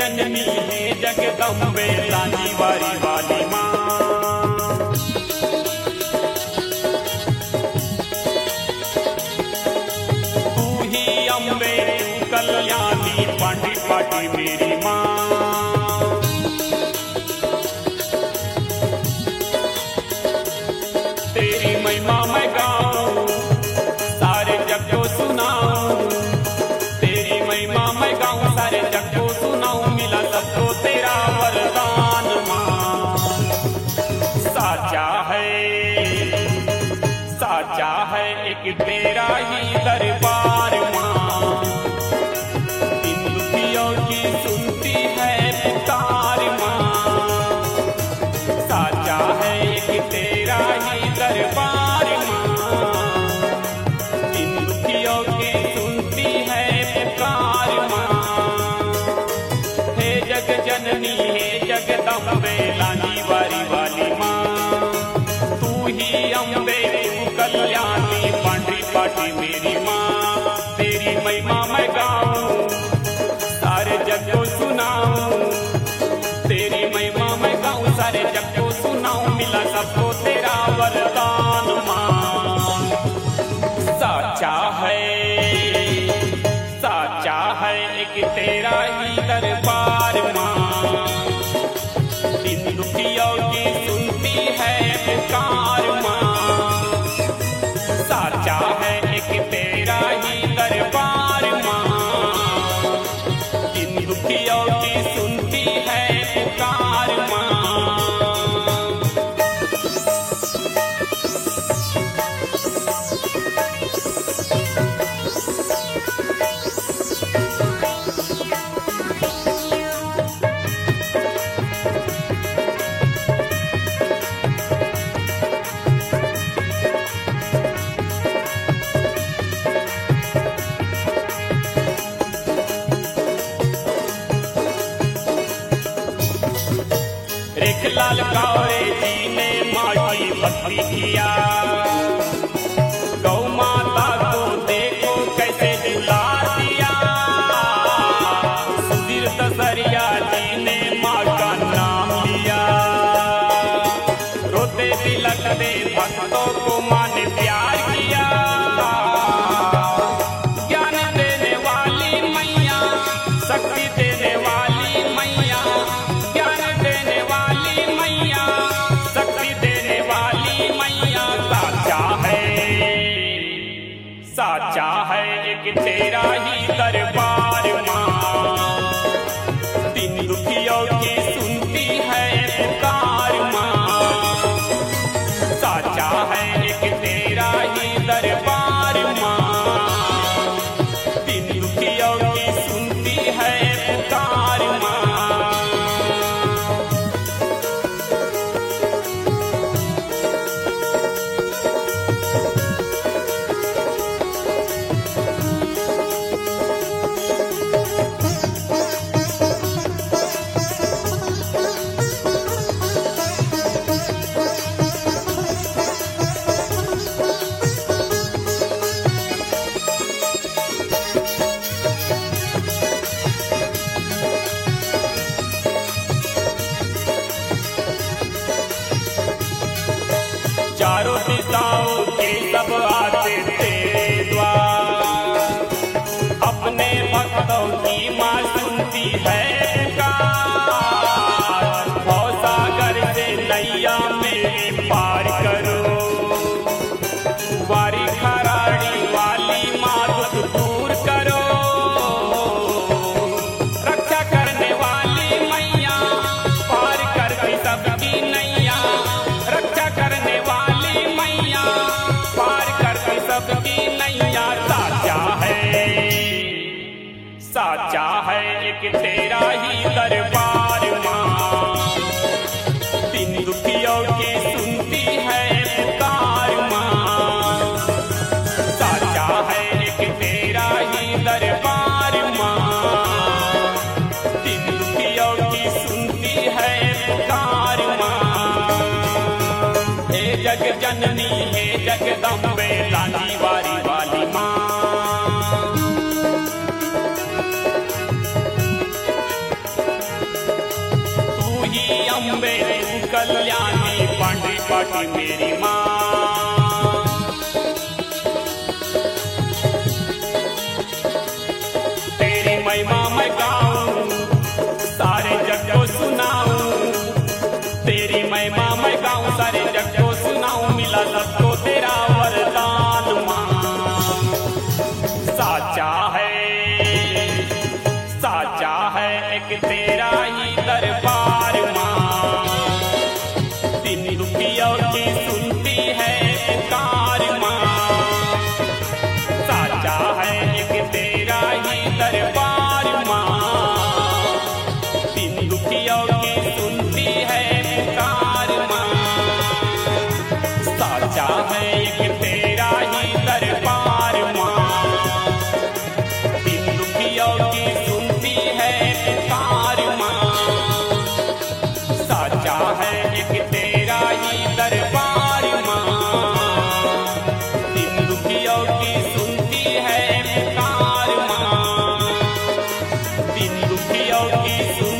जननी है जगदम्बे लांजी वारी वाली माँ। तू ही अम्बे तू कल्याणी पाटी पाटी मेरी माँ। तेरी महिमा मैं गाऊं सारे जग को सुनाऊं। तेरी महिमा मैं गाऊं सारे जग को सुनाऊं। मिला सबको तेरा वरदान माँ। साचा है एक तेरा ही दरबार माँ। इन दुखियों की सुनती है पुकार माँ। साचा है एक तेरा ही दरबार माँ। इन दुखियों की सुनती है पुकार माँ। हे जग जननी है जगदम्बे लांजी वारी वाली माँ। तू ही अम्बे तू कल्याणी पाटी पाटी मेरी माँ। तेरी महिमा मैं गाऊं सारे जग को सुनाऊं। तेरी महिमा मैं गाऊं सारे जग को सुनाऊं। मिला सबको तेरा वरदान माँ। साचा है एक तेरा ही दरबार माँ। इन दुखियों की सुनती है पुकार माँ। साचा है एक तेरा ही दरबार माँ। इन दुखियों की सुनती है पुकार माँ। रेखलाल कावरे जी ने माँ की भक्ति किया। गौ माता को देखो कैसे दुला दिया। सुधीर दसरिया जी ने माँ का नाम लिया। रोते बिलखते भक्तों को माँ ने प्यार किया। ज्ञान देने वाली मैया शक्ति देने वाली मैया। ज्ञान देने वाली मैया शक्ति देने वाली मैया। साचा है एक तेरा ही दरबार माँ। दिन दुखियों की सुनती है पुकार माँ। साचा है एक तेरा ही दरबार माँ। दिन दुखियों की सुनती है पुकार माँ। चारों दिशाओं के सब आते तेरे द्वार। अपने भक्तों की माँ सुनती है पुकार। भवसागर से नैया मेरी पार करो। वारी खराड़ी वाली माँ दुख दूर करो। रक्षा करने वाली मैया पार करती सबकी नैया। रक्षा करने वाली मैया पार करती सबकी नैया। साचा है एक तेरा ही दरबार माँ। दिन दुखियों की सुनती है पुकार माँ। साचा है एक तेरा ही दरबार माँ। दिन दुखियों की सुनती है पुकार माँ। हे जग जननी हे जगदम्बे लांजी वारी वाली माँ। बाटी मेरी माँ। तेरी महिमा मैं गाऊं, सारे जग को सुनाऊं। तेरी महिमा मैं गाऊं, सारे जग को सुनाऊं। मिला सबको तेरा वरदान माँ। साचा है एक तेरा ही दरबार माँ। दिन दुखियों की सुनती है पुकार माँ। साचा है एक तेरा ही दरबार माँ। दिन दुखियों की सुनती है पुकार माँ। साचा है एक तेरा ही दरबार माँ। दिन दुखियों की सुनती है पुकार माँ। साचा है एक तेरा ही दरबार माँ। दिन दुखियों की सुनती है पुकार माँ। दिन दुखियों की